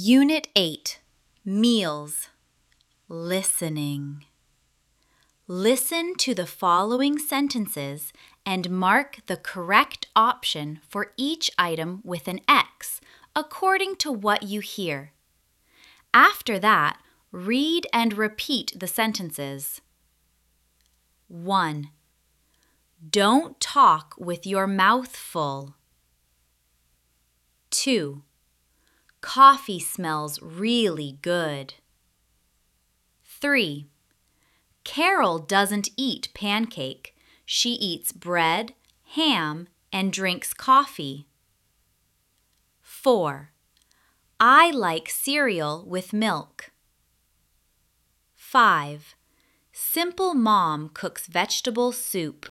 Unit 8, Meals. Listening. Listen to the following sentences and mark the correct option for each item with an X according to what you hear. After that, read and repeat the sentences. 1. Don't talk with your mouth full. 2. Coffee smells really good. 3. Carol doesn't eat pancake. She eats bread, ham, and drinks coffee. 4. I like cereal with milk. 5. Simple Mom cooks vegetable soup.